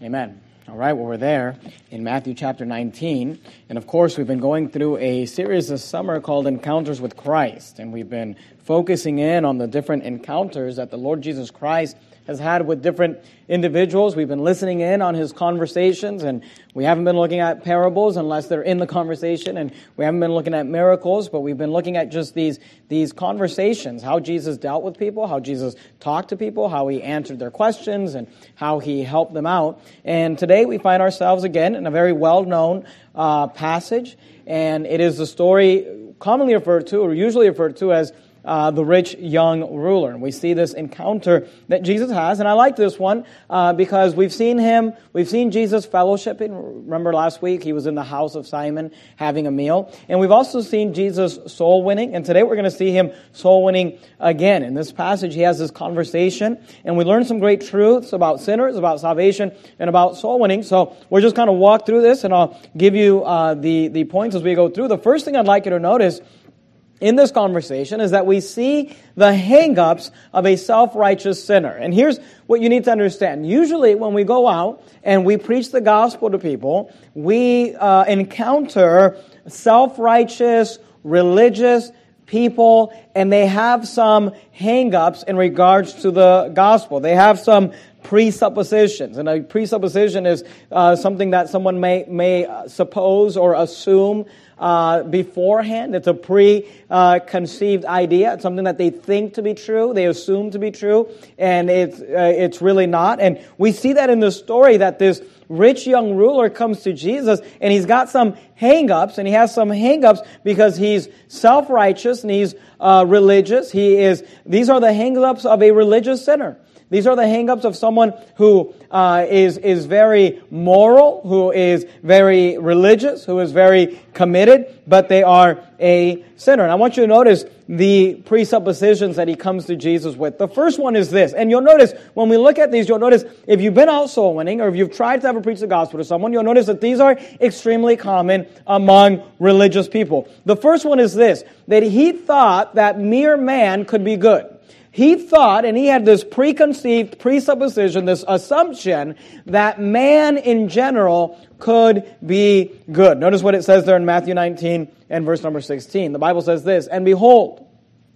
Amen. All right, well, we're there in Matthew chapter 19. And of course, we've been going through a series this summer called Encounters with Christ. And we've been focusing in on the different encounters that the Lord Jesus Christ has had with different individuals. We've been listening in on his conversations, and we haven't been looking at parables unless they're in the conversation, and we haven't been looking at miracles, but we've been looking at just these conversations, how Jesus dealt with people, how Jesus talked to people, how he answered their questions, and how he helped them out. And today we find ourselves again in a very well-known passage, and it is the story commonly referred to, or usually referred to as the rich young ruler. And we see this encounter that Jesus has. And I like this one because we've seen Jesus fellowshipping. Remember last week he was in the house of Simon having a meal. And we've also seen Jesus soul winning. And today we're going to see him soul winning again. In this passage he has this conversation. And we learn some great truths about sinners, about salvation, and about soul winning. So we're just kind of walk through this, and I'll give you the points as we go through. The first thing I'd like you to notice in this conversation is that we see the hang-ups of a self-righteous sinner. And here's what you need to understand. Usually when we go out and we preach the gospel to people, we encounter self-righteous, religious people, and they have some hang-ups in regards to the gospel. They have some presuppositions. And a presupposition is something that someone may suppose or assume beforehand. It's a preconceived idea. It's something that they think to be true, they assume to be true, and it's really not. And we see that in the story that this rich young ruler comes to Jesus, and he's got some hang-ups, and he has some hang-ups because he's self-righteous and he's religious. These are the hang-ups of a religious sinner. These are the hang-ups of someone who is very moral, who is very religious, who is very committed, but they are a sinner. And I want you to notice the presuppositions that he comes to Jesus with. The first one is this, and you'll notice when we look at these, you'll notice if you've been out soul winning or if you've tried to ever preach the gospel to someone, you'll notice that these are extremely common among religious people. The first one is this, that he thought that mere man could be good. He thought, and he had this preconceived presupposition, this assumption, that man in general could be good. Notice what it says there in Matthew 19 and verse number 16. The Bible says this, "And behold,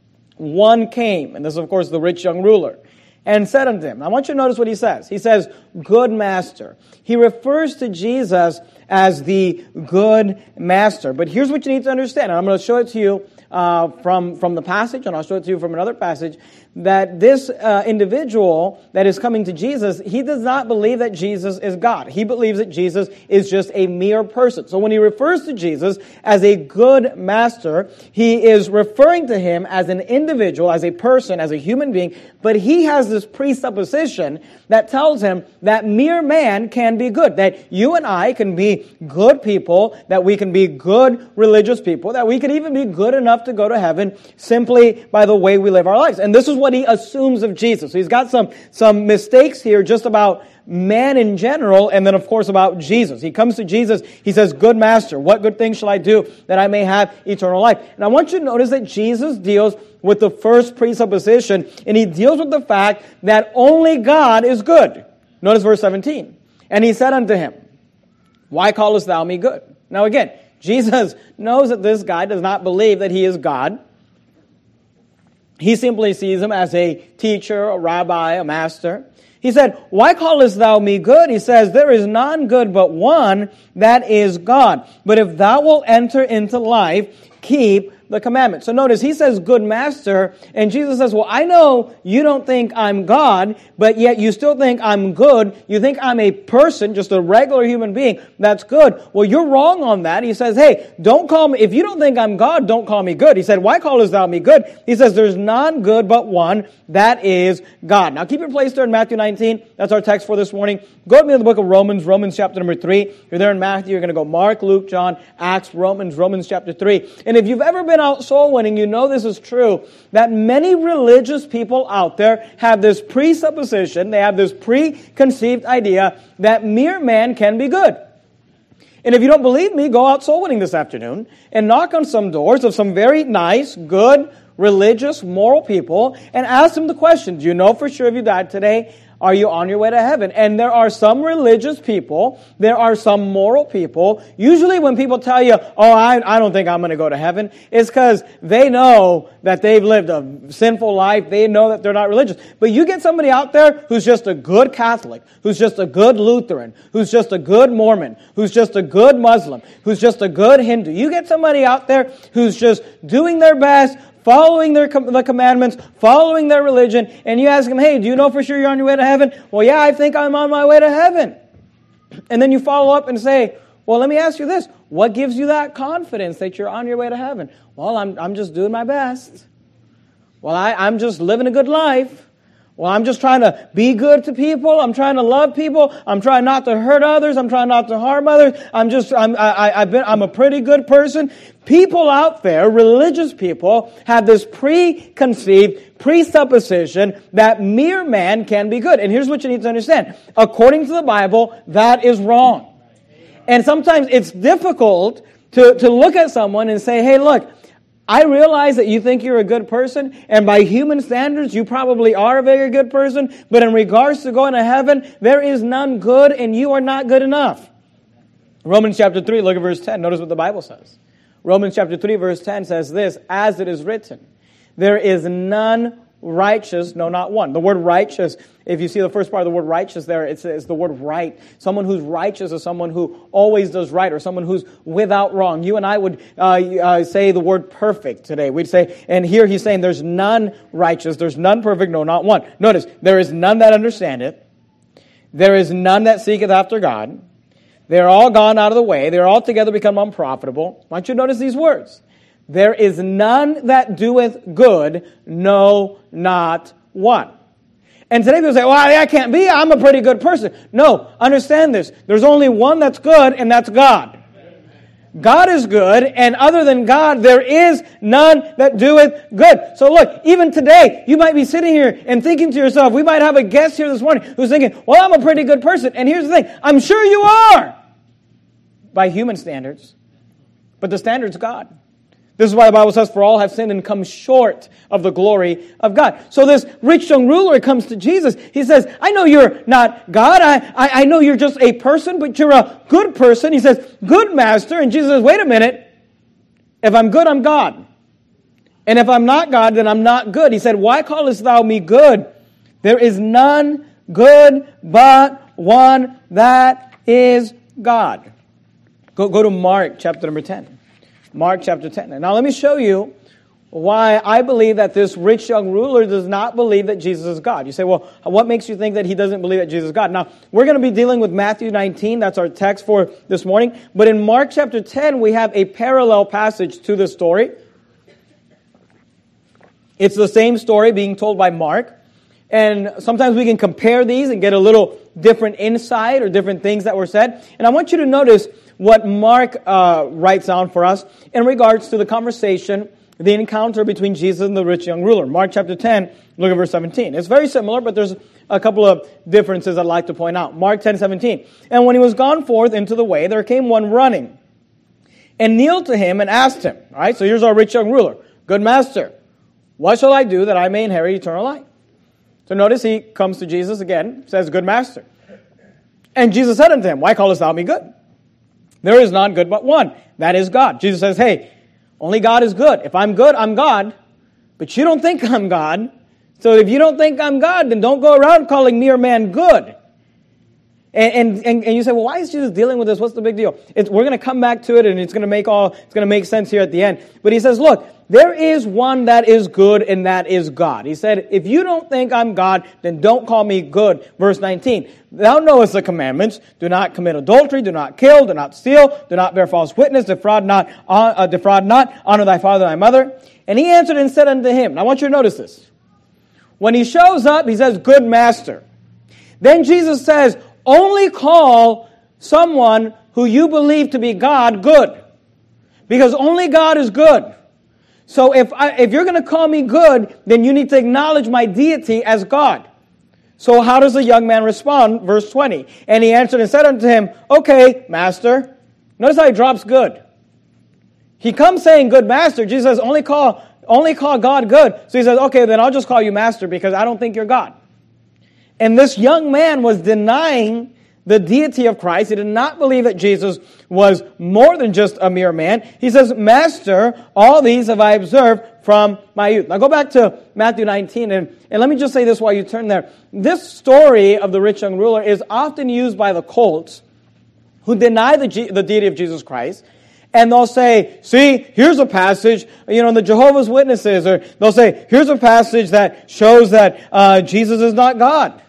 one came," and this is of course the rich young ruler, "and said unto him," I want you to notice what he says. He says, "Good master." He refers to Jesus as the good master. But here's what you need to understand, and I'm going to show it to you from the passage, and I'll show it to you from another passage, that this individual that is coming to Jesus, he does not believe that Jesus is God. He believes that Jesus is just a mere person. So when he refers to Jesus as a good master, he is referring to him as an individual, as a person, as a human being, but he has this presupposition that tells him that mere man can be good, that you and I can be good people, that we can be good religious people, that we can even be good enough to go to heaven simply by the way we live our lives. And this is what he assumes of Jesus. So he's got some mistakes here just about man in general, and then of course about Jesus. He comes to Jesus, he says, "Good master, what good thing shall I do that I may have eternal life?" And I want you to notice that Jesus deals with the first presupposition, and he deals with the fact that only God is good. Notice verse 17. "And he said unto him, Why callest thou me good?" Now again, Jesus knows that this guy does not believe that he is God. He simply sees him as a teacher, a rabbi, a master. He said, "Why callest thou me good?" He says, "There is none good but one, that is God. But if thou wilt enter into life, keep the commandments." So notice, he says, "Good master," and Jesus says, "Well, I know you don't think I'm God, but yet you still think I'm good. You think I'm a person, just a regular human being that's good. Well, you're wrong on that." He says, "Hey, don't call me, if you don't think I'm God, don't call me good." He said, "Why callest thou me good?" He says, "There's none good but one, that is God." Now keep your place there in Matthew 19. That's our text for this morning. Go with me to the book of Romans chapter number 3. You're there in Matthew, you're going to go Mark, Luke, John, Acts, Romans chapter 3. And if you've ever been out soul winning, you know this is true, that many religious people out there have this presupposition, they have this preconceived idea that mere man can be good. And if you don't believe me, go out soul winning this afternoon and knock on some doors of some very nice, good, religious, moral people and ask them the question, do you know for sure if you died today, Are you on your way to heaven? And there are some religious people, there are some moral people. Usually when people tell you, oh, I don't think I'm going to go to heaven, it's because they know that they've lived a sinful life. They know that they're not religious. But you get somebody out there who's just a good Catholic, who's just a good Lutheran, who's just a good Mormon, who's just a good Muslim, who's just a good Hindu. You get somebody out there who's just doing their best, following the commandments, following their religion, and you ask them, hey, do you know for sure you're on your way to heaven? Well, yeah, I think I'm on my way to heaven. And then you follow up and say, well, let me ask you this. What gives you that confidence that you're on your way to heaven? Well, I'm just doing my best. Well, I'm just living a good life. Well, I'm just trying to be good to people. I'm trying to love people. I'm trying not to hurt others. I'm trying not to harm others. I'm a pretty good person. People out there, religious people, have this preconceived presupposition that mere man can be good. And here's what you need to understand. According to the Bible, that is wrong. And sometimes it's difficult to look at someone and say, hey, look, I realize that you think you're a good person, and by human standards, you probably are a very good person, but in regards to going to heaven, there is none good, and you are not good enough. Romans chapter 3, look at verse 10. Notice what the Bible says. Romans chapter 3, verse 10 says this, as it is written, there is none righteous, no, not one. The word righteous, if you see the first part of the word righteous there, it's the word right. Someone who's righteous is someone who always does right, or someone who's without wrong. You and I would say the word perfect today. We'd say, and here he's saying there's none righteous, there's none perfect, no, not one. Notice, there is none that understandeth. There is none that seeketh after God. They are all gone out of the way. They are altogether become unprofitable. I want you to notice these words. There is none that doeth good, no, not one. And today people say, well, I can't be, I'm a pretty good person. No, understand this. There's only one that's good, and that's God. God is good, and other than God, there is none that doeth good. So look, even today, you might be sitting here and thinking to yourself, we might have a guest here this morning who's thinking, well, I'm a pretty good person. And here's the thing, I'm sure you are, by human standards, but the standard's God. This is why the Bible says, for all have sinned and come short of the glory of God. So this rich young ruler comes to Jesus. He says, I know you're not God. I know you're just a person, but you're a good person. He says, good master. And Jesus says, wait a minute. If I'm good, I'm God. And if I'm not God, then I'm not good. He said, why callest thou me good? There is none good but one, that is God. Go to Mark chapter number 10. Mark chapter 10. And now let me show you why I believe that this rich young ruler does not believe that Jesus is God. You say, well, what makes you think that he doesn't believe that Jesus is God? Now, we're going to be dealing with Matthew 19. That's our text for this morning. But in Mark chapter 10, we have a parallel passage to this story. It's the same story being told by Mark. And sometimes we can compare these and get a little different insight or different things that were said. And I want you to notice what Mark writes down for us in regards to the conversation, the encounter between Jesus and the rich young ruler. Mark chapter 10, look at verse 17. It's very similar, but there's a couple of differences I'd like to point out. Mark 10:17. And when he was gone forth into the way, there came one running and kneeled to him and asked him. All right, so here's our rich young ruler. Good master, what shall I do that I may inherit eternal life? So notice he comes to Jesus again, says, good master. And Jesus said unto him, why callest thou me good? There is none good but one, that is God. Jesus says, hey, only God is good. If I'm good, I'm God. But you don't think I'm God. So if you don't think I'm God, then don't go around calling mere man good. And you say, well, why is Jesus dealing with this? What's the big deal? We're going to come back to it, and it's going to make sense here at the end. But he says, look, there is one that is good, and that is God. He said, if you don't think I'm God, then don't call me good. Verse 19, thou knowest the commandments. Do not commit adultery, do not kill, do not steal, do not bear false witness, defraud not, honor thy father and thy mother. And he answered and said unto him, now I want you to notice this. When he shows up, he says, good master. Then Jesus says, only call someone who you believe to be God good. Because only God is good. So if you're going to call me good, then you need to acknowledge my deity as God. So how does the young man respond? Verse 20. And he answered and said unto him, okay, master. Notice how he drops good. He comes saying good master. Jesus says, only call God good. So he says, okay, then I'll just call you master because I don't think you're God. And this young man was denying the deity of Christ. He did not believe that Jesus was more than just a mere man. He says, Master, all these have I observed from my youth. Now go back to Matthew 19, and let me just say this while you turn there. This story of the rich young ruler is often used by the cults who deny the deity of Jesus Christ. And they'll say, see, here's a passage, the Jehovah's Witnesses, or they'll say, here's a passage that shows that Jesus is not God.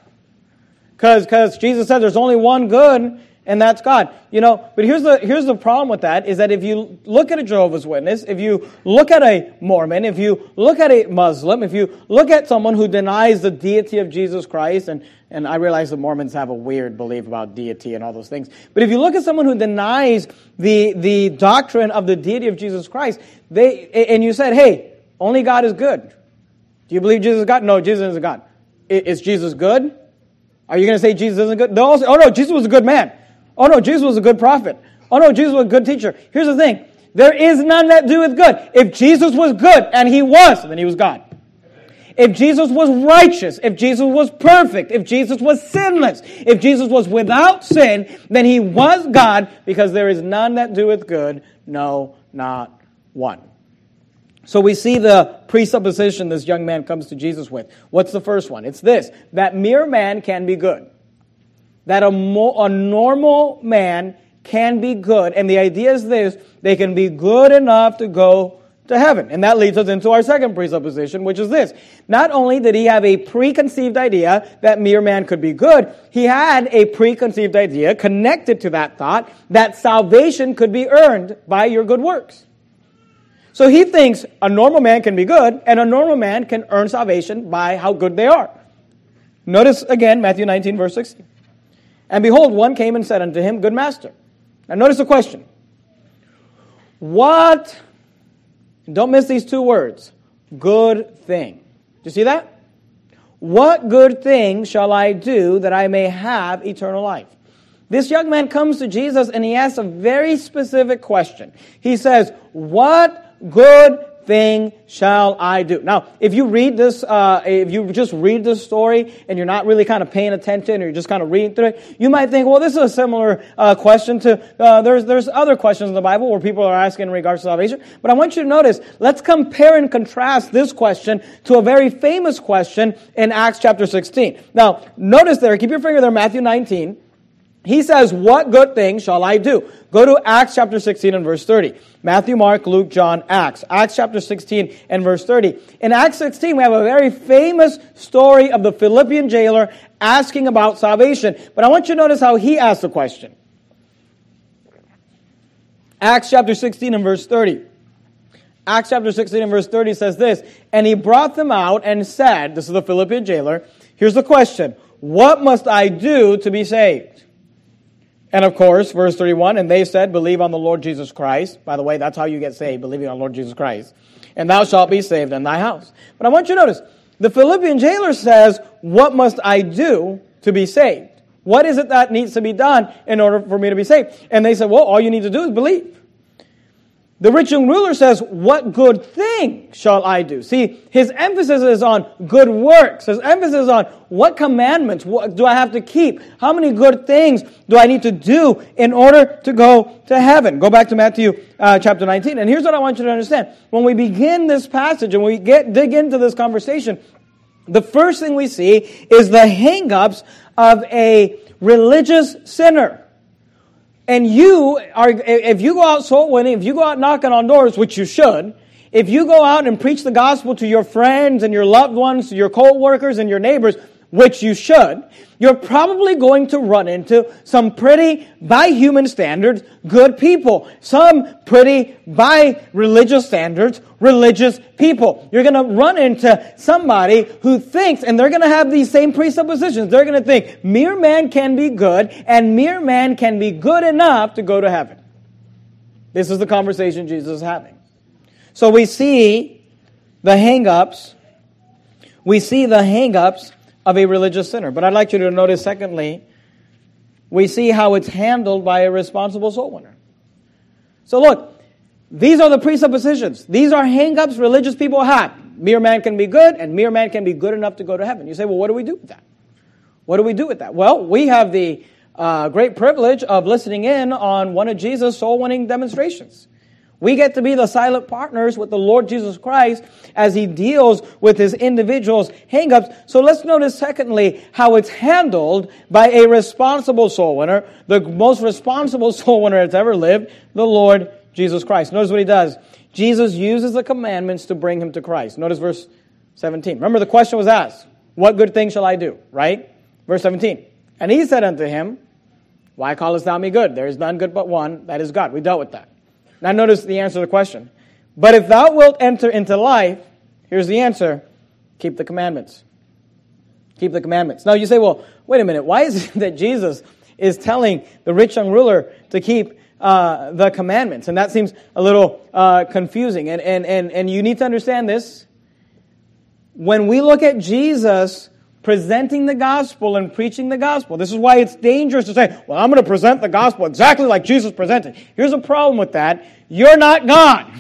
Because Jesus said there's only one good, and that's God. But here's the problem with that, is that if you look at a Jehovah's Witness, if you look at a Mormon, if you look at a Muslim, if you look at someone who denies the deity of Jesus Christ, and I realize the Mormons have a weird belief about deity and all those things, but if you look at someone who denies the doctrine of the deity of Jesus Christ, and you said, hey, only God is good. Do you believe Jesus is God? No, Jesus isn't God. Is Jesus good? Are you going to say Jesus isn't good? They'll all say, oh no, Jesus was a good man. Oh no, Jesus was a good prophet. Oh no, Jesus was a good teacher. Here's the thing. There is none that doeth good. If Jesus was good, and he was, then he was God. If Jesus was righteous, if Jesus was perfect, if Jesus was sinless, if Jesus was without sin, then he was God, because there is none that doeth good, no, not one. So we see the presupposition this young man comes to Jesus with. What's the first one? It's this, that mere man can be good. That a normal man can be good. And the idea is this, they can be good enough to go to heaven. And that leads us into our second presupposition, which is this. Not only did he have a preconceived idea that mere man could be good, he had a preconceived idea connected to that thought that salvation could be earned by your good works. So he thinks a normal man can be good, and a normal man can earn salvation by how good they are. Notice again, Matthew 19, verse 16. And behold, one came and said unto him, Good master. Now notice the question. What, don't miss these two words, good thing. Do you see that? What good thing shall I do that I may have eternal life? This young man comes to Jesus and he asks a very specific question. He says, what good thing shall I do? Now, if you read this, if you just read this story and you're not really kind of paying attention, or you're just kind of reading through it, you might think, well, this is a similar question to, there's other questions in the Bible where people are asking in regards to salvation. But I want you to notice, let's compare and contrast this question to a very famous question in Acts chapter 16. Now, notice there, keep your finger there, Matthew 19. He says, what good thing shall I do? Go to Acts chapter 16 and verse 30. Matthew, Mark, Luke, John, Acts. Acts chapter 16 and verse 30. In Acts 16, we have a very famous story of the Philippian jailer asking about salvation. But I want you to notice how he asked the question. Acts chapter 16 and verse 30. Acts chapter 16 and verse 30 says this, and he brought them out and said, this is the Philippian jailer, here's the question, what must I do to be saved? And of course, verse 31, and they said, believe on the Lord Jesus Christ. By the way, that's how you get saved, believing on the Lord Jesus Christ. And thou shalt be saved in thy house. But I want you to notice, the Philippian jailer says, what must I do to be saved? What is it that needs to be done in order for me to be saved? And they said, well, all you need to do is believe. The rich young ruler says, what good thing shall I do? See, his emphasis is on good works. His emphasis is on what commandments what do I have to keep? How many good things do I need to do in order to go to heaven? Go back to Matthew chapter 19. And here's what I want you to understand. When we begin this passage and we dig into this conversation, the first thing we see is the hang-ups of a religious sinner. And if you go out soul winning, if you go out knocking on doors, which you should, if you go out and preach the gospel to your friends and your loved ones, to your co-workers and your neighbors, which you should, you're probably going to run into some pretty, by human standards, good people. Some pretty, by religious standards, religious people. You're going to run into somebody who thinks, and they're going to have these same presuppositions. They're going to think, mere man can be good, and mere man can be good enough to go to heaven. This is the conversation Jesus is having. So we see the hang-ups. We see the hang-ups of a religious sinner. But I'd like you to notice, secondly, we see how it's handled by a responsible soul winner. So look, these are the presuppositions. These are hang-ups religious people have. Mere man can be good, and mere man can be good enough to go to heaven. You say, well, what do we do with that? What do we do with that? Well, we have the great privilege of listening in on one of Jesus' soul-winning demonstrations. We get to be the silent partners with the Lord Jesus Christ as He deals with His individuals' hang-ups. So let's notice, secondly, how it's handled by a responsible soul winner, the most responsible soul winner that's ever lived, the Lord Jesus Christ. Notice what He does. Jesus uses the commandments to bring him to Christ. Notice verse 17. Remember, the question was asked, what good thing shall I do? Right? Verse 17. And He said unto him, why callest thou me good? There is none good but one, that is God. We dealt with that. Now notice the answer to the question. But if thou wilt enter into life, here's the answer, keep the commandments. Keep the commandments. Now you say, well, wait a minute. Why is it that Jesus is telling the rich young ruler to keep the commandments? And that seems a little confusing. And you need to understand this. When we look at Jesus presenting the gospel and preaching the gospel, this is why it's dangerous to say, well, I'm going to present the gospel exactly like Jesus presented. Here's a problem with that. You're not God.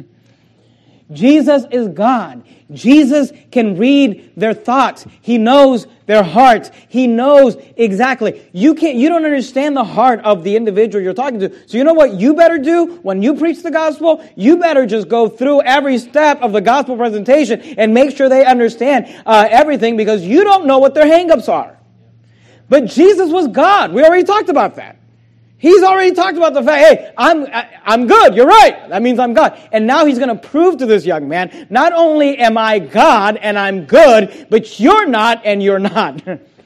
Jesus is God. Jesus can read their thoughts. He knows their hearts. He knows exactly. You don't understand the heart of the individual you're talking to. So you know what you better do when you preach the gospel? You better just go through every step of the gospel presentation and make sure they understand everything, because you don't know what their hang-ups are. But Jesus was God. We already talked about that. He's already talked about the fact, hey, I'm good. You're right. That means I'm God. And now He's going to prove to this young man, not only am I God and I'm good, but you're not and you're not.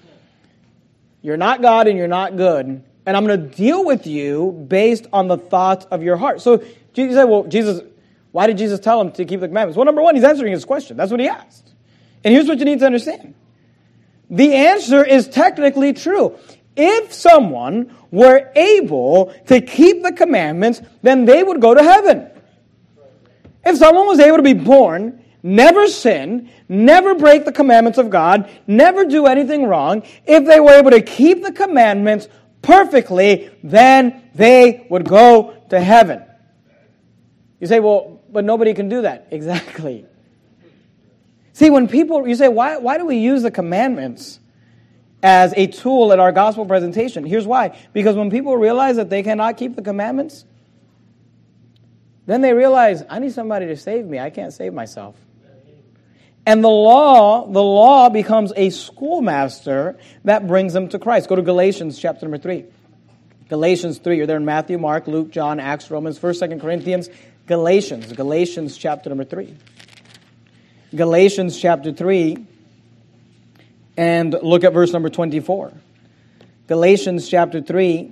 You're not God and you're not good. And I'm going to deal with you based on the thoughts of your heart. So you say, well, why did Jesus tell him to keep the commandments? Well, number one, He's answering his question. That's what He asked. And here's what you need to understand. The answer is technically true. If someone were able to keep the commandments, then they would go to heaven. If someone was able to be born, never sin, never break the commandments of God, never do anything wrong, if they were able to keep the commandments perfectly, then they would go to heaven. You say, well, but nobody can do that. Exactly. See, when people, you say, why do we use the commandments as a tool in our gospel presentation? Here's why. Because when people realize that they cannot keep the commandments, then they realize, I need somebody to save me. I can't save myself. And the law becomes a schoolmaster that brings them to Christ. Go to Galatians chapter number 3. Galatians 3. You're there in Matthew, Mark, Luke, John, Acts, Romans, 1st, 2nd Corinthians. Galatians chapter number 3. Galatians chapter 3. And look at verse number 24. Galatians chapter 3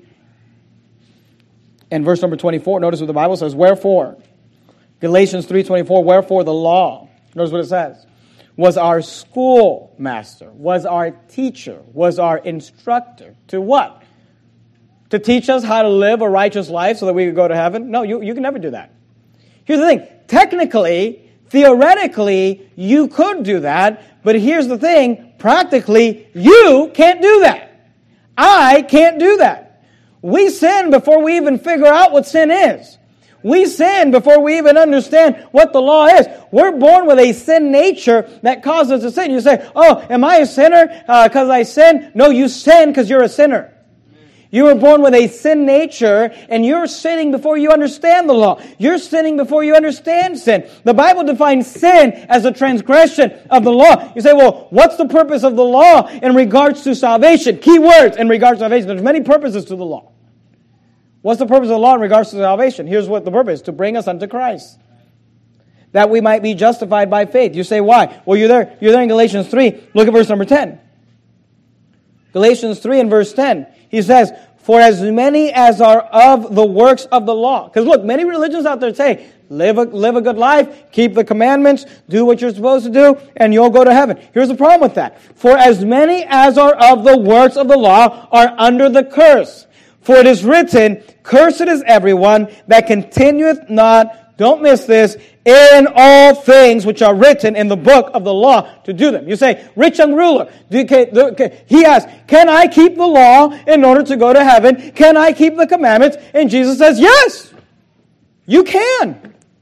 and verse number 24. Notice what the Bible says. Wherefore, Galatians 3:24, wherefore the law, notice what it says, was our schoolmaster, was our teacher, was our instructor. To what? To teach us how to live a righteous life so that we could go to heaven? No, you can never do that. Here's the thing. Technically, theoretically, you could do that. But here's the thing. Practically, you can't do that. I can't do that. We sin before we even figure out what sin is. We sin before we even understand what the law is. We're born with a sin nature that causes us to sin. You say, oh, am I a sinner because I sin? No, you sin because you're a sinner. You were born with a sin nature, and you're sinning before you understand the law. You're sinning before you understand sin. The Bible defines sin as a transgression of the law. You say, well, what's the purpose of the law in regards to salvation? Key words in regards to salvation. There's many purposes to the law. What's the purpose of the law in regards to salvation? Here's what the purpose: to bring us unto Christ, that we might be justified by faith. You say, why? Well, you're there in Galatians 3. Look at verse number 10. Galatians 3 and verse 10. He says, for as many as are of the works of the law. Because look, many religions out there say, live a good life, keep the commandments, do what you're supposed to do, and you'll go to heaven. Here's the problem with that. For as many as are of the works of the law are under the curse. For it is written, cursed is everyone that continueth not, don't miss this, in all things which are written in the book of the law to do them. You say, rich young ruler, he asks, can I keep the law in order to go to heaven? Can I keep the commandments? And Jesus says, yes, you can.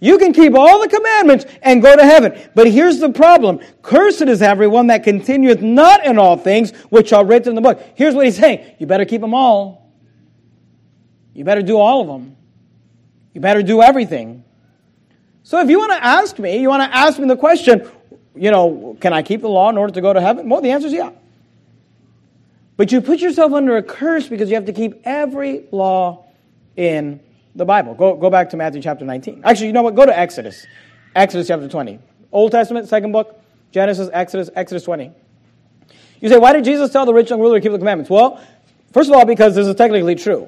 You can keep all the commandments and go to heaven. But here's the problem. Cursed is everyone that continueth not in all things which are written in the book. Here's what he's saying. You better keep them all. You better do all of them. You better do everything. So if you want to ask me the question, can I keep the law in order to go to heaven? Well, the answer is yeah. But you put yourself under a curse because you have to keep every law in the Bible. Go back to Matthew chapter 19. Actually, you know what? Go to Exodus. Exodus chapter 20. Old Testament, second book. Genesis, Exodus 20. You say, why did Jesus tell the rich young ruler to keep the commandments? Well, first of all, because this is technically true.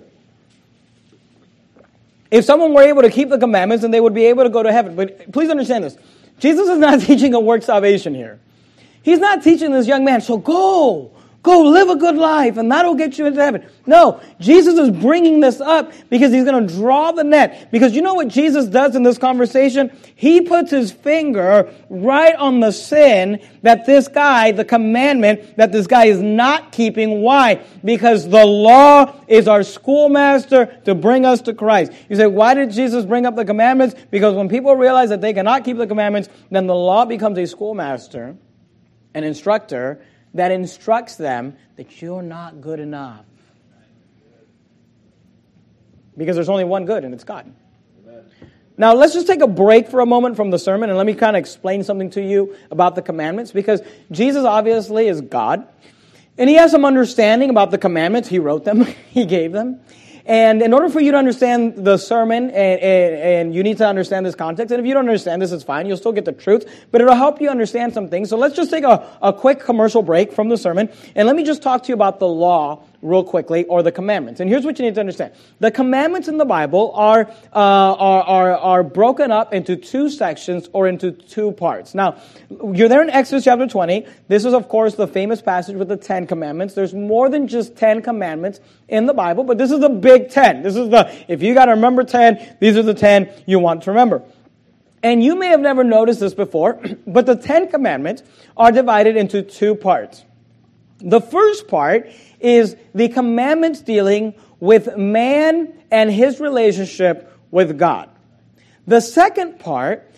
If someone were able to keep the commandments, then they would be able to go to heaven. But please understand this. Jesus is not teaching a work salvation here. He's not teaching this young man, so go live a good life, and that'll get you into heaven. No, Jesus is bringing this up because he's going to draw the net. Because you know what Jesus does in this conversation? He puts his finger right on the sin that this guy, the commandment, that this guy is not keeping. Why? Because the law is our schoolmaster to bring us to Christ. You say, why did Jesus bring up the commandments? Because when people realize that they cannot keep the commandments, then the law becomes a schoolmaster, an instructor, that instructs them that you're not good enough. Because there's only one good, and it's God. Amen. Now, let's just take a break for a moment from the sermon, and let me kind of explain something to you about the commandments, because Jesus obviously is God, and he has some understanding about the commandments. He wrote them. He gave them. And in order for you to understand the sermon, and you need to understand this context, and if you don't understand this, it's fine. You'll still get the truth, but it'll help you understand some things. So let's just take a quick commercial break from the sermon, and let me just talk to you about the law real quickly, or the commandments. And here's what you need to understand. The commandments in the Bible are broken up into two sections or into two parts. Now, you're there in Exodus chapter 20. This is, of course, the famous passage with the 10 commandments. There's more than just 10 commandments in the Bible, but this is the big 10. If you got to remember 10, these are the 10 you want to remember. And you may have never noticed this before, but the 10 commandments are divided into two parts. The first part is the commandments dealing with man and his relationship with God. The second part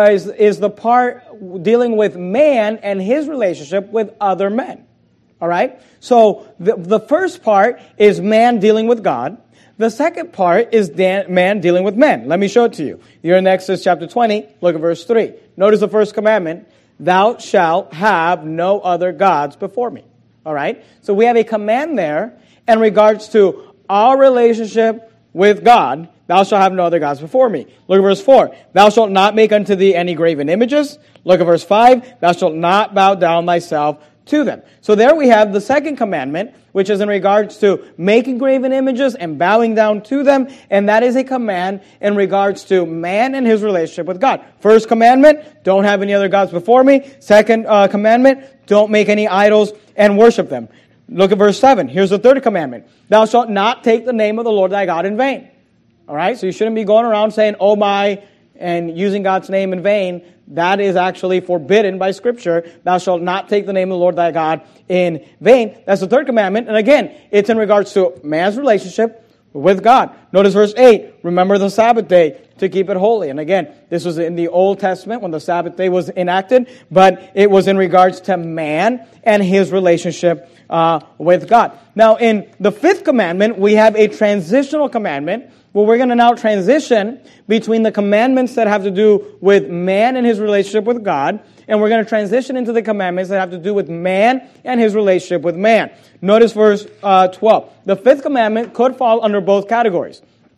is the part dealing with man and his relationship with other men. All right? So the first part is man dealing with God. The second part is man dealing with men. Let me show it to you. You're in Exodus chapter 20. Look at verse 3. Notice the first commandment. Thou shalt have no other gods before me. All right? So we have a command there in regards to our relationship with God. Thou shalt have no other gods before me. Look at verse 4. Thou shalt not make unto thee any graven images. Look at verse 5. Thou shalt not bow down thyself to them. So there we have the second commandment, which is in regards to making graven images and bowing down to them. And that is a command in regards to man and his relationship with God. First commandment, don't have any other gods before me. Second commandment, don't make any idols and worship them. Look at verse 7. Here's the third commandment. Thou shalt not take the name of the Lord thy God in vain. All right? So you shouldn't be going around saying, oh my, and using God's name in vain. That is actually forbidden by Scripture. Thou shalt not take the name of the Lord thy God in vain. That's the third commandment. And again, it's in regards to man's relationship with God. Notice verse 8. Remember the Sabbath day to keep it holy. And again, this was in the Old Testament when the Sabbath day was enacted, but it was in regards to man and his relationship with God. Now, in the fifth commandment, we have a transitional commandment where we're going to now transition between the commandments that have to do with man and his relationship with God, and we're going to transition into the commandments that have to do with man and his relationship with man. Notice verse 12. The fifth commandment could fall under both categories.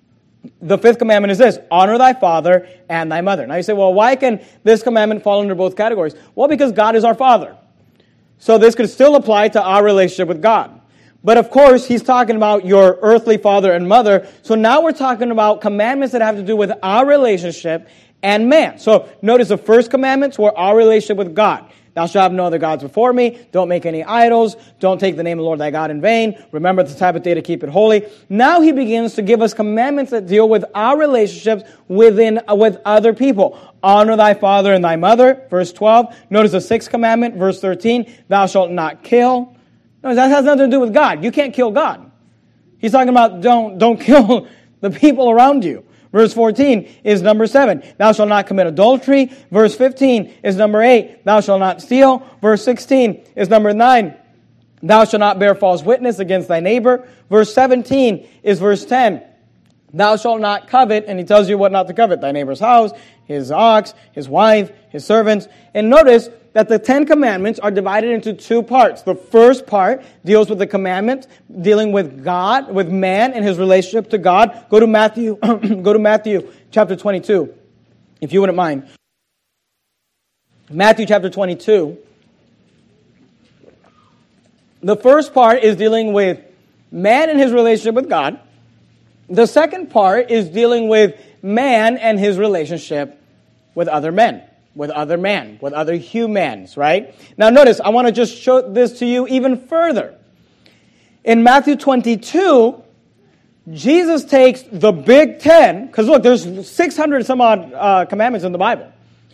The fifth commandment is this: honor thy father and thy mother. Now you say, well, why can this commandment fall under both categories? Well, because God is our Father. So this could still apply to our relationship with God. But of course, he's talking about your earthly father and mother. So now we're talking about commandments that have to do with our relationship and man. So notice the first commandments were our relationship with God. Thou shalt have no other gods before me. Don't make any idols. Don't take the name of the Lord thy God in vain. Remember the Sabbath day to keep it holy. Now he begins to give us commandments that deal with our relationships with other people. Honor thy father and thy mother, verse 12. Notice the sixth commandment, verse 13. Thou shalt not kill. No, that has nothing to do with God. You can't kill God. He's talking about don't kill the people around you. Verse 14 is number 7. Thou shalt not commit adultery. Verse 15 is number 8. Thou shalt not steal. Verse 16 is number 9. Thou shalt not bear false witness against thy neighbor. Verse 17 is verse 10. Thou shalt not covet, and he tells you what not to covet. Thy neighbor's house, his ox, his wife, his servants. And notice that the 10 commandments are divided into 2 parts. The first part deals with the commandment dealing with God, with man and his relationship to God. Go to Matthew, chapter 22, if you wouldn't mind. Matthew chapter 22. The first part is dealing with man and his relationship with God. The second part is dealing with man and his relationship with other men, with other humans, right? Now notice, I want to just show this to you even further. In Matthew 22, Jesus takes the big 10, because look, there's 600 some odd commandments in the Bible.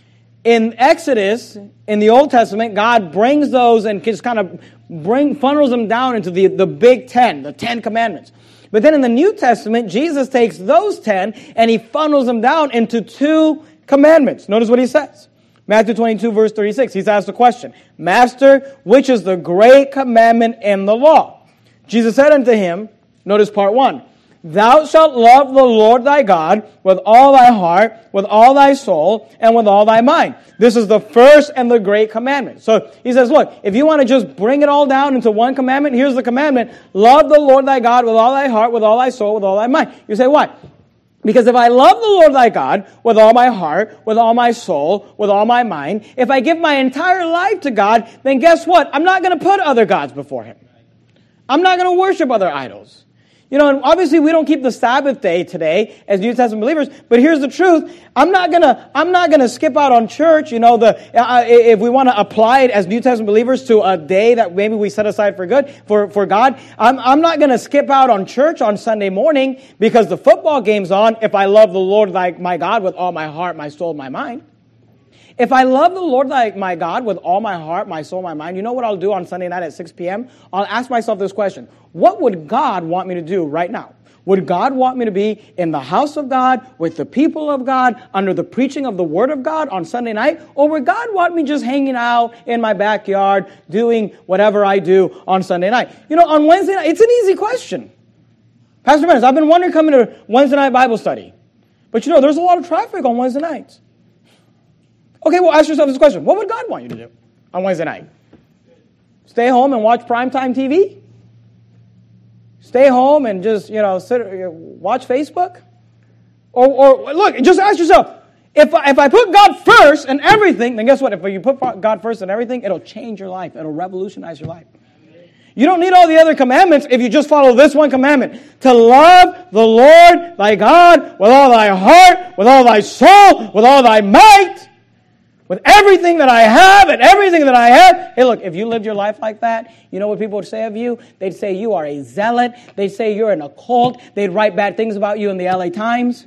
In Exodus, in the Old Testament, God brings those and just kind of funnels them down into the big 10, the 10 commandments. But then in the New Testament, Jesus takes those 10 and he funnels them down into 2 commandments. Notice what he says. Matthew 22, verse 36. He's asked the question, Master, which is the great commandment in the law? Jesus said unto him, notice part 1, Thou shalt love the Lord thy God with all thy heart, with all thy soul, and with all thy mind. This is the first and the great commandment. So he says, look, if you want to just bring it all down into one commandment, here's the commandment. Love the Lord thy God with all thy heart, with all thy soul, with all thy mind. You say, why? Because if I love the Lord thy God with all my heart, with all my soul, with all my mind, if I give my entire life to God, then guess what? I'm not going to put other gods before him. I'm not going to worship other idols. You know, and obviously we don't keep the Sabbath day today as New Testament believers, but here's the truth. I'm not gonna skip out on church. You know, if we want to apply it as New Testament believers to a day that maybe we set aside for God, I'm not gonna skip out on church on Sunday morning because the football game's on if I love the Lord my God with all my heart, my soul, my mind. If I love the Lord my God with all my heart, my soul, my mind, you know what I'll do on Sunday night at 6 p.m.? I'll ask myself this question. What would God want me to do right now? Would God want me to be in the house of God, with the people of God, under the preaching of the Word of God on Sunday night? Or would God want me just hanging out in my backyard, doing whatever I do on Sunday night? You know, on Wednesday night, it's an easy question. Pastor Menace, I've been wondering coming to Wednesday night Bible study. But you know, there's a lot of traffic on Wednesday nights. Okay, well, ask yourself this question. What would God want you to do on Wednesday night? Stay home and watch primetime TV? Stay home and just, watch Facebook? Or look, just ask yourself, if I put God first in everything, then guess what? If you put God first in everything, it'll change your life. It'll revolutionize your life. You don't need all the other commandments if you just follow this one commandment. To love the Lord thy God with all thy heart, with all thy soul, with all thy might. With everything that I have and everything that I have. Hey, look, if you lived your life like that, you know what people would say of you? They'd say you are a zealot. They'd say you're in a cult. They'd write bad things about you in the LA Times.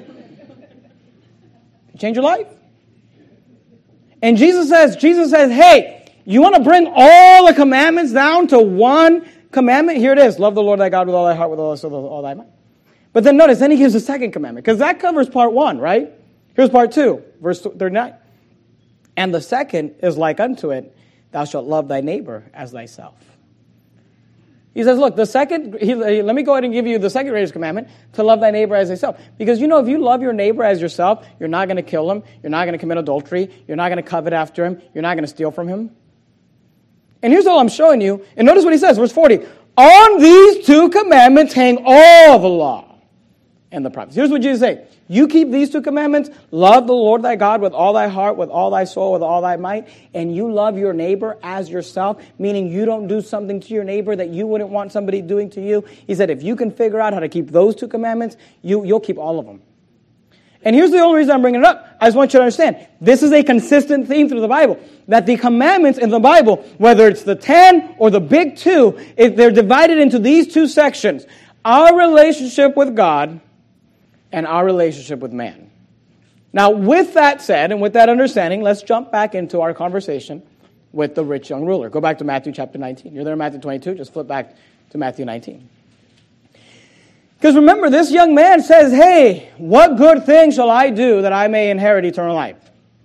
Change your life. And Jesus says, hey, you want to bring all the commandments down to one commandment? Here it is. Love the Lord thy God with all thy heart, with all thy soul, with all thy mind. But then notice, then he gives the second commandment. Because that covers part 1, right? Here's part 2, verse 39. And the second is like unto it, thou shalt love thy neighbor as thyself. He says, look, let me go ahead and give you the second greatest commandment, to love thy neighbor as thyself. Because if you love your neighbor as yourself, you're not going to kill him, you're not going to commit adultery, you're not going to covet after him, you're not going to steal from him. And here's all I'm showing you. And notice what he says, verse 40. On these 2 commandments hang all the law and the prophets. Here's what Jesus said. You keep these 2 commandments, love the Lord thy God with all thy heart, with all thy soul, with all thy might, and you love your neighbor as yourself, meaning you don't do something to your neighbor that you wouldn't want somebody doing to you. He said, if you can figure out how to keep those 2 commandments, you'll keep all of them. And here's the only reason I'm bringing it up. I just want you to understand, this is a consistent theme through the Bible, that the commandments in the Bible, whether it's the 10 or the big 2, they're divided into these 2 sections. Our relationship with God and our relationship with man. Now, with that said, and with that understanding, let's jump back into our conversation with the rich young ruler. Go back to Matthew chapter 19. You're there in Matthew 22, just flip back to Matthew 19. Because remember, this young man says, hey, what good thing shall I do that I may inherit eternal life?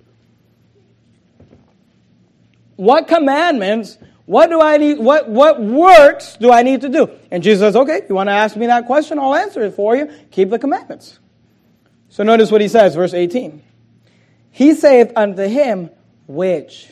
What commandments, what do I need, what works do I need to do? And Jesus says, okay, you want to ask me that question? I'll answer it for you. Keep the commandments. So notice what he says, verse 18. He saith unto him, which?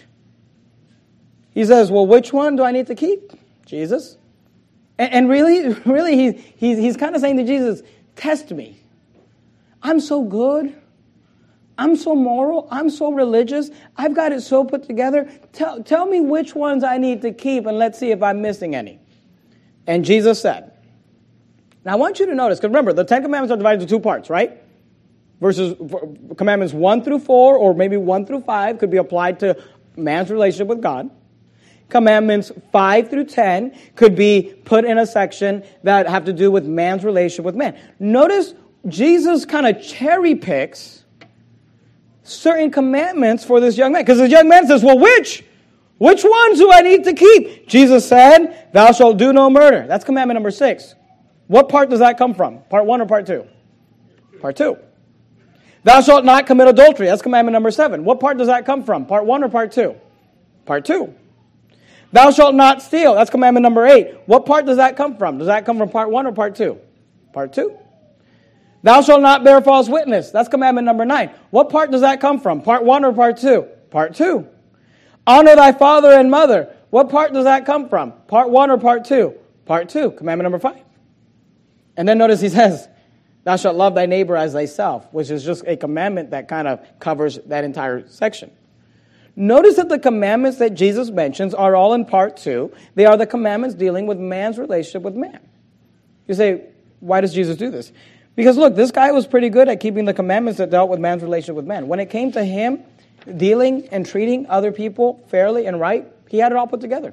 He says, well, which one do I need to keep? Jesus. And really, he's kind of saying to Jesus, test me. I'm so good. I'm so moral. I'm so religious. I've got it so put together. Tell me which ones I need to keep, and let's see if I'm missing any. And Jesus said, now I want you to notice, because remember, the Ten Commandments are divided into two parts, right? Verses commandments 1 through 4, or maybe 1 through 5, could be applied to man's relationship with God. Commandments 5 through 10 could be put in a section that have to do with man's relationship with man. Notice Jesus kind of cherry picks certain commandments for this young man. Because this young man says, well, which ones do I need to keep? Jesus said, thou shalt do no murder. That's commandment number 6. What part does that come from? Part 1 or part 2? Part 2. Thou shalt not commit adultery. That's commandment number 7. What part does that come from? Part 1 or part 2? Part 2. Thou shalt not steal. That's commandment number 8. What part does that come from? Does that come from part 1 or part 2? Part 2. Thou shalt not bear false witness. That's commandment number 9. What part does that come from? Part 1 or part 2? Part 2. Honor thy father and mother. What part does that come from? Part 1 or part 2? Part 2. Commandment number 5. And then notice he says, thou shalt love thy neighbor as thyself, which is just a commandment that kind of covers that entire section. Notice that the commandments that Jesus mentions are all in part 2. They are the commandments dealing with man's relationship with man. You say, why does Jesus do this? Because look, this guy was pretty good at keeping the commandments that dealt with man's relationship with man. When it came to him dealing and treating other people fairly and right, he had it all put together.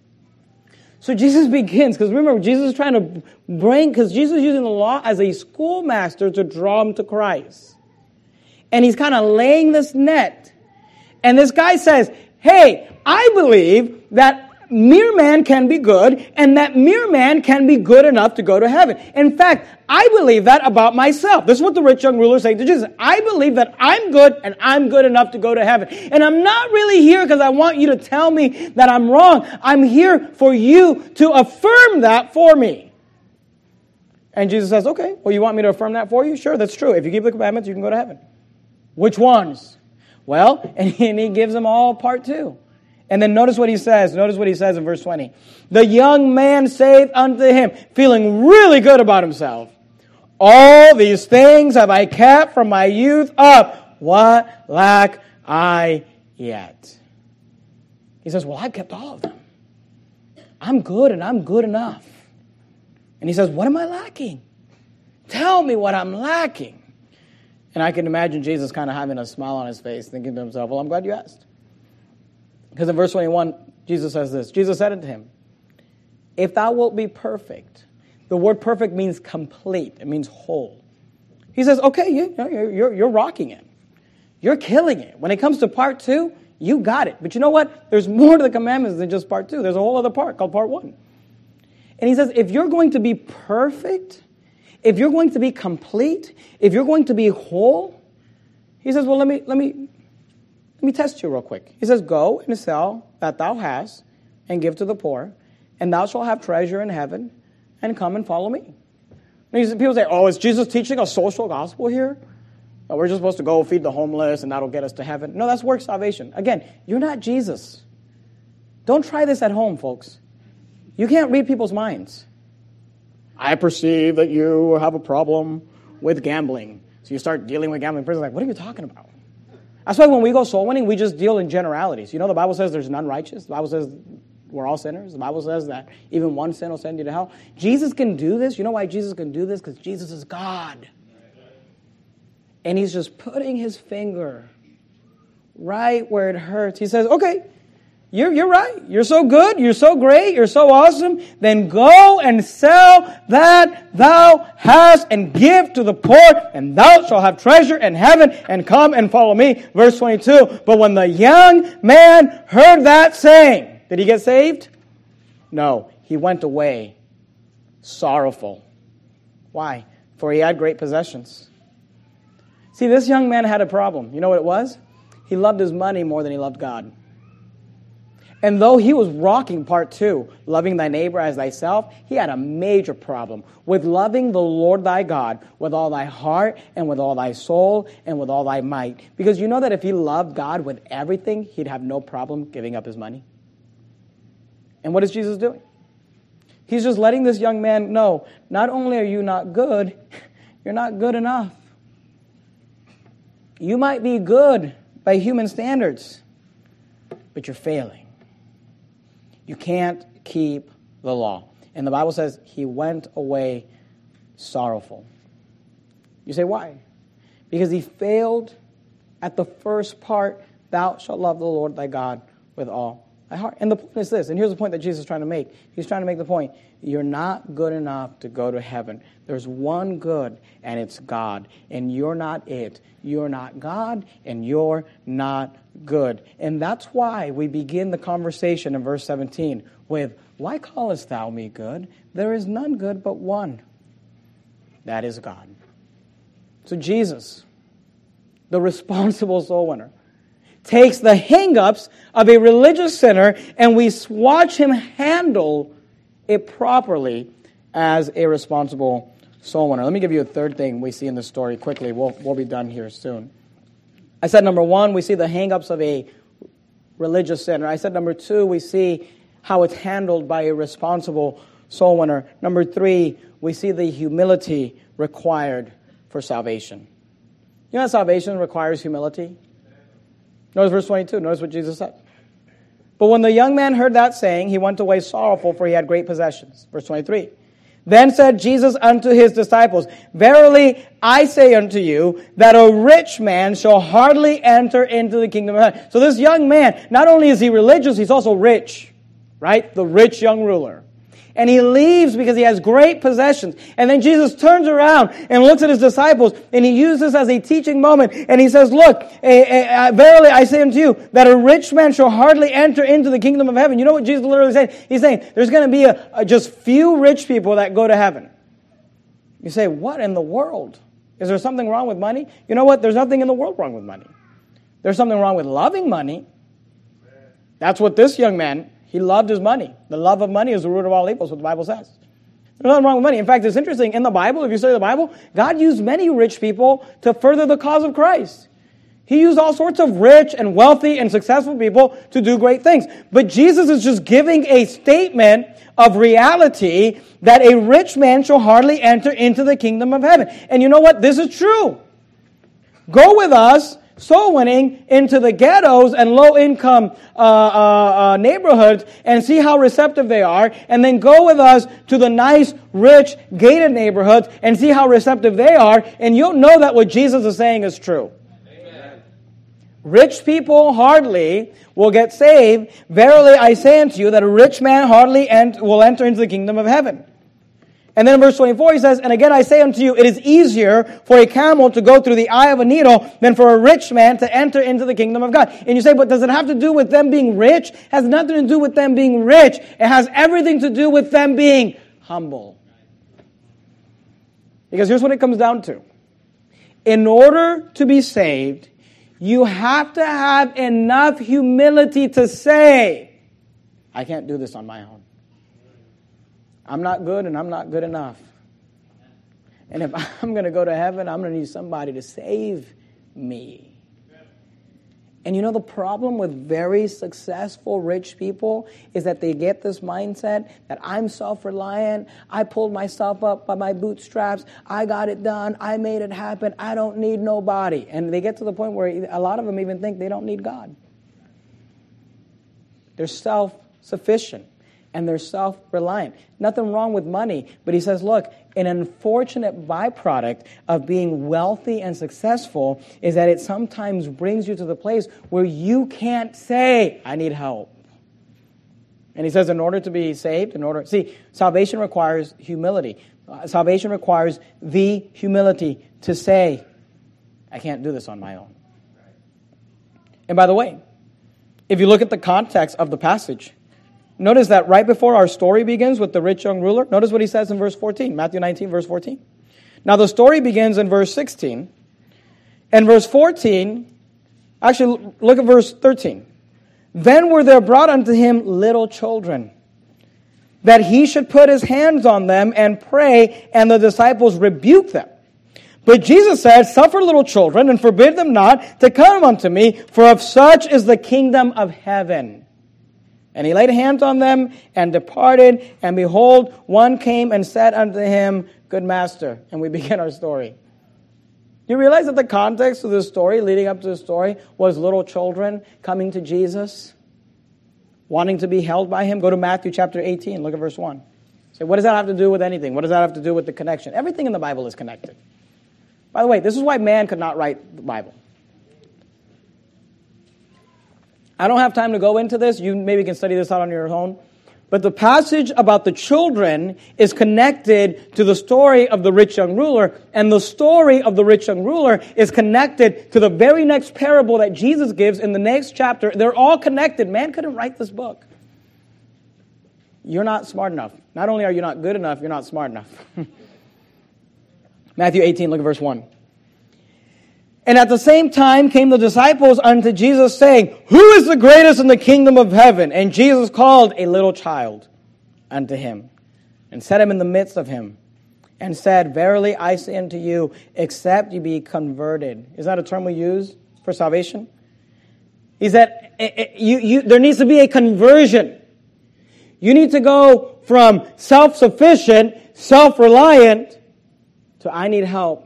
So Jesus begins, because remember, Jesus is trying to because Jesus is using the law as a schoolmaster to draw him to Christ. And he's kind of laying this net. And this guy says, hey, I believe that mere man can be good, and that mere man can be good enough to go to heaven. In fact, I believe that about myself. This is what the rich young ruler is saying to Jesus. I believe that I'm good, and I'm good enough to go to heaven. And I'm not really here because I want you to tell me that I'm wrong. I'm here for you to affirm that for me. And Jesus says, okay, well, you want me to affirm that for you? Sure, that's true. If you keep the commandments, you can go to heaven. Which ones? Well, and he gives them all part 2. And then notice what he says. Notice what he says in verse 20. The young man saith unto him, feeling really good about himself, all these things have I kept from my youth up. What lack I yet? He says, well, I've kept all of them. I'm good and I'm good enough. And he says, what am I lacking? Tell me what I'm lacking. And I can imagine Jesus kind of having a smile on his face, thinking to himself, well, I'm glad you asked. Because in verse 21, Jesus says this. Jesus said unto him, if thou wilt be perfect. The word perfect means complete. It means whole. He says, okay, you're rocking it. You're killing it. When it comes to part 2, you got it. But you know what? There's more to the commandments than just part 2. There's a whole other part called part 1. And he says, if you're going to be perfect, if you're going to be complete, if you're going to be whole, he says, well, let me test you real quick. He says, go and sell that thou hast and give to the poor, and thou shalt have treasure in heaven, and come and follow me. And people say, oh, is Jesus teaching a social gospel here? Oh, we're just supposed to go feed the homeless and that'll get us to heaven. No, that's work salvation. Again, you're not Jesus. Don't try this at home, folks. You can't read people's minds. I perceive that you have a problem with gambling. So you start dealing with gambling. Person's like, what are you talking about? That's why when we go soul winning, we just deal in generalities. You know, the Bible says there's none righteous. The Bible says we're all sinners. The Bible says that even one sin will send you to hell. Jesus can do this. You know why Jesus can do this? Because Jesus is God. And he's just putting his finger right where it hurts. He says, okay, you're right. You're so good. You're so great. You're so awesome. Then go and sell that thou hast and give to the poor, and thou shalt have treasure in heaven, and come and follow me. Verse 22. But when the young man heard that saying, did he get saved? No. He went away sorrowful, Why? For he had great possessions. See, this young man had a problem. You know what it was? He loved his money more than he loved God. And though he was rocking part 2, loving thy neighbor as thyself, he had a major problem with loving the Lord thy God with all thy heart and with all thy soul and with all thy might. Because you know that if he loved God with everything, he'd have no problem giving up his money. And what is Jesus doing? He's just letting this young man know, not only are you not good, you're not good enough. You might be good by human standards, but you're failing. You can't keep the law. And the Bible says he went away sorrowful. You say, why? Because he failed at the first part, thou shalt love the Lord thy God with all thy heart. And the point is this, and here's the point that Jesus is trying to make. He's trying to make the point, you're not good enough to go to heaven. There's one good, and it's God. And you're not it. You're not God, and you're not good. And that's why we begin the conversation in verse 17 with, why callest thou me good? There is none good but one. That is God. So Jesus, the responsible soul winner, takes the hang-ups of a religious sinner, and we watch him handle it properly as a responsible soul winner. Let me give you a third thing we see in the story quickly. We'll be done here soon. I said number 1, we see the hang-ups of a religious sinner. I said number 2, we see how it's handled by a responsible soul winner. Number 3, we see the humility required for salvation. You know that salvation requires humility? Notice verse 22. Notice what Jesus said. But when the young man heard that saying, he went away sorrowful, for he had great possessions. Verse 23. Then said Jesus unto his disciples, verily I say unto you, that a rich man shall hardly enter into the kingdom of heaven. So this young man, not only is he religious, he's also rich. Right? The rich young ruler. And he leaves because he has great possessions. And then Jesus turns around and looks at his disciples, and he uses this as a teaching moment. And he says, look, verily I say unto you, that a rich man shall hardly enter into the kingdom of heaven. You know what Jesus literally said? He's saying, there's going to be just few rich people that go to heaven. You say, what in the world? Is there something wrong with money? You know what? There's nothing in the world wrong with money. There's something wrong with loving money. That's what this young man, he loved his money. The love of money is the root of all evil, is what the Bible says. There's nothing wrong with money. In fact, it's interesting. In the Bible, if you study the Bible, God used many rich people to further the cause of Christ. He used all sorts of rich and wealthy and successful people to do great things. But Jesus is just giving a statement of reality that a rich man shall hardly enter into the kingdom of heaven. And you know what? This is true. Go with us soul winning into the ghettos and low-income neighborhoods and see how receptive they are, and then go with us to the nice, rich, gated neighborhoods and see how receptive they are, and you'll know that what Jesus is saying is true. Amen. Rich people hardly will get saved. Verily I say unto you that a rich man hardly will enter into the kingdom of heaven. And then in verse 24 he says, and again I say unto you, it is easier for a camel to go through the eye of a needle than for a rich man to enter into the kingdom of God. And you say, but does it have to do with them being rich? It has nothing to do with them being rich. It has everything to do with them being humble. Because here's what it comes down to. In order to be saved, you have to have enough humility to say, I can't do this on my own. I'm not good and I'm not good enough. And if I'm going to go to heaven, I'm going to need somebody to save me. And you know the problem with very successful rich people is that they get this mindset that I'm self-reliant, I pulled myself up by my bootstraps, I got it done, I made it happen, I don't need nobody. And they get to the point where a lot of them even think they don't need God. They're self-sufficient. And they're self-reliant. Nothing wrong with money. But he says, look, an unfortunate byproduct of being wealthy and successful is that it sometimes brings you to the place where you can't say, I need help. And he says, in order to be saved, salvation requires humility. Salvation requires the humility to say, I can't do this on my own. And by the way, if you look at the context of the passage, notice that right before our story begins with the rich young ruler, notice what he says in verse 14, Matthew 19, verse 14. Now the story begins in verse 16. And verse 14, actually look at verse 13. Then were there brought unto him little children, that he should put his hands on them and pray, and the disciples rebuked them. But Jesus said, Suffer little children, and forbid them not to come unto me, for of such is the kingdom of heaven. And he laid hands on them, and departed, and behold, one came and said unto him, Good master. And we begin our story. You realize that the context of this story, leading up to the story, was little children coming to Jesus, wanting to be held by him? Go to Matthew chapter 18, look at verse 1. Say, what does that have to do with anything? What does that have to do with the connection? Everything in the Bible is connected. By the way, this is why man could not write the Bible. I don't have time to go into this. You maybe can study this out on your own. But the passage about the children is connected to the story of the rich young ruler. And the story of the rich young ruler is connected to the very next parable that Jesus gives in the next chapter. They're all connected. Man couldn't write this book. You're not smart enough. Not only are you not good enough, you're not smart enough. Matthew 18, look at verse 1. And at the same time came the disciples unto Jesus, saying, Who is the greatest in the kingdom of heaven? And Jesus called a little child unto him, and set him in the midst of him, and said, Verily I say unto you, except you be converted. Is that a term we use for salvation? He said, there needs to be a conversion. You need to go from self-sufficient, self-reliant, to I need help.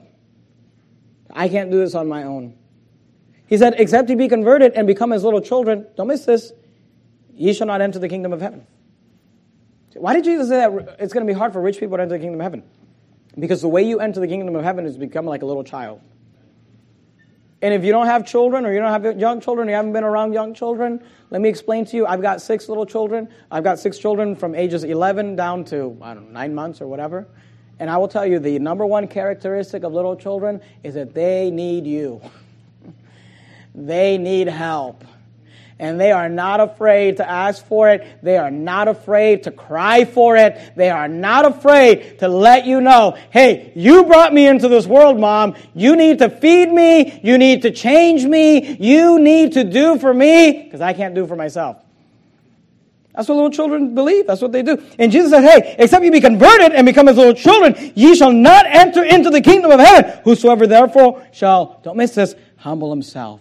I can't do this on my own. He said, except you be converted and become as little children, don't miss this, ye shall not enter the kingdom of heaven. Why did Jesus say that it's going to be hard for rich people to enter the kingdom of heaven? Because the way you enter the kingdom of heaven is to become like a little child. And if you don't have children, or you don't have young children, or you haven't been around young children, let me explain to you, I've got 6 little children. I've got 6 children from ages 11 down to, 9 months or whatever. And I will tell you, the number one characteristic of little children is that they need you. They need help. And they are not afraid to ask for it. They are not afraid to cry for it. They are not afraid to let you know, hey, you brought me into this world, Mom. You need to feed me. You need to change me. You need to do for me, because I can't do for myself. That's what little children believe. That's what they do. And Jesus said, hey, except you be converted and become as little children, ye shall not enter into the kingdom of heaven. Whosoever therefore shall, don't miss this, humble himself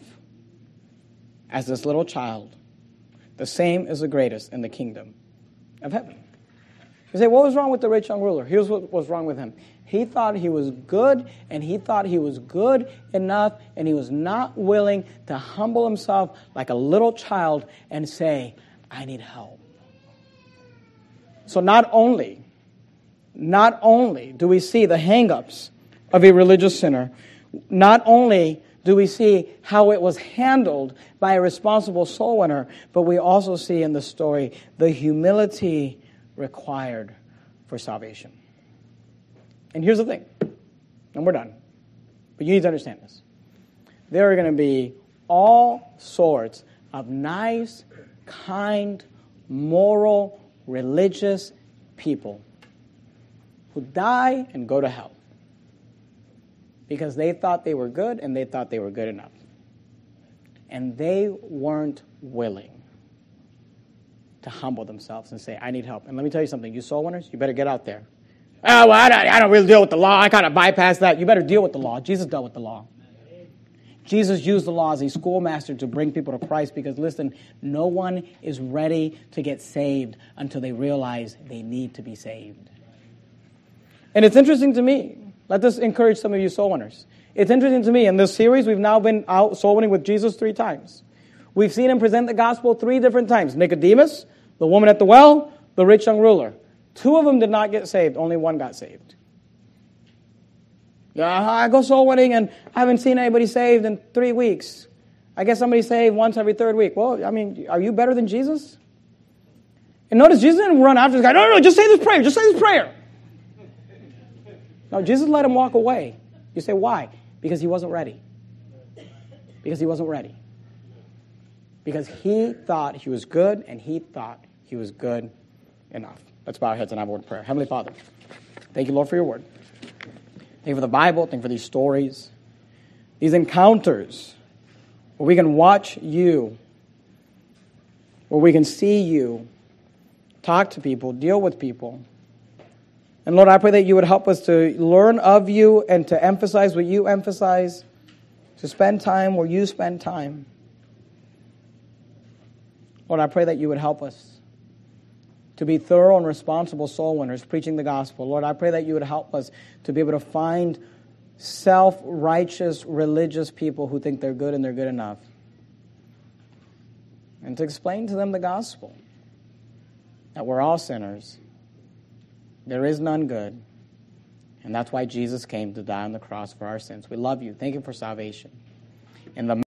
as this little child, the same is the greatest in the kingdom of heaven. You say, what was wrong with the rich young ruler? Here's what was wrong with him. He thought he was good, and he thought he was good enough, and he was not willing to humble himself like a little child and say, I need help. So not only do we see the hang-ups of a religious sinner, not only do we see how it was handled by a responsible soul winner, but we also see in the story the humility required for salvation. And here's the thing, and we're done, but you need to understand this. There are going to be all sorts of nice, kind, moral, religious people who die and go to hell because they thought they were good and they thought they were good enough. And they weren't willing to humble themselves and say, I need help. And let me tell you something, you soul winners, you better get out there. Oh, well, I don't really deal with the law. I kind of bypass that. You better deal with the law. Jesus dealt with the law. Jesus used the law as a schoolmaster to bring people to Christ because, listen, no one is ready to get saved until they realize they need to be saved. And it's interesting to me. Let this encourage some of you soul winners. It's interesting to me. In this series, we've now been out soul winning with Jesus 3 times. We've seen him present the gospel 3 different times. Nicodemus, the woman at the well, the rich young ruler. 2 of them did not get saved. Only 1 got saved. I go soul winning and I haven't seen anybody saved in 3 weeks. I get somebody saved once every 3rd week. Well, I mean, are you better than Jesus? And notice, Jesus didn't run after this guy. No, just say this prayer. Just say this prayer. No, Jesus let him walk away. You say, why? Because he wasn't ready. Because he wasn't ready. Because he thought he was good and he thought he was good enough. Let's bow our heads and have a word of prayer. Heavenly Father, thank you, Lord, for your word. Thank you for the Bible. Thank you for these stories. These encounters where we can watch you, where we can see you, talk to people, deal with people. And Lord, I pray that you would help us to learn of you and to emphasize what you emphasize, to spend time where you spend time. Lord, I pray that you would help us to be thorough and responsible soul winners preaching the gospel. Lord, I pray that you would help us to be able to find self-righteous, religious people who think they're good and they're good enough, and to explain to them the gospel, that we're all sinners. There is none good. And that's why Jesus came to die on the cross for our sins. We love you. Thank you for salvation. In the